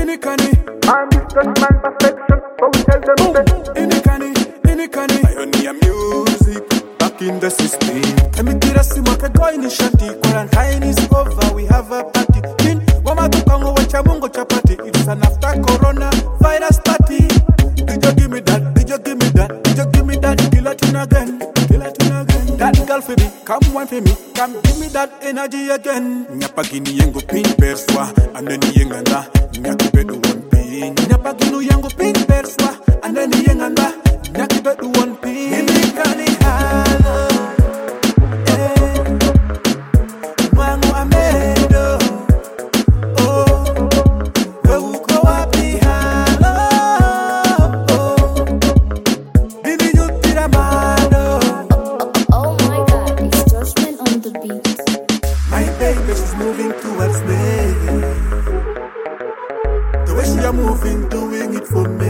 I'm this man perfection, so we tell them Inikani, pioneer music, back in the system. Emitira simake going in shanty, quarantine is over, we have a party. Kin, wama tukango wacha mungo chapati, it's an after corona virus party. Did you give me that, did you give me that, did you give me that, kill it in again. That girl for me, come one for me, come give me that energy again. Nyapagini yengo pin perswa, aneni yenganda, nyakibedu one pin. Nyapaginu yango pin perswa, aneni yenganda, nyakibedu one pin. Inikani halo, mwangu amedo, wewe uko wapi halo, bibi yutira mano. My baby, she's moving towards me. The way she are moving, doing it for me.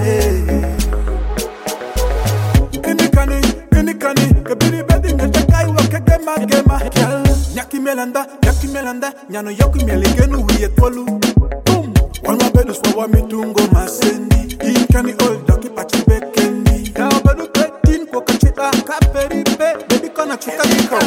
Inikani, kabiri bedi ngetekai wakegema girl. Nyaki melanda, nyano yoku meligenu wiye tolu. Boom, wanwa bedu swawa mitungo masendi. Inkani old doki pachi bekendi. Now bedu petin kwa kachita kaperi pe, baby kona chuka niko.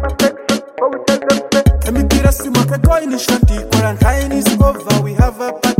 I'm this man perfection, so we tell them Emitira simake going in shanty, quarantine is over, we have a party.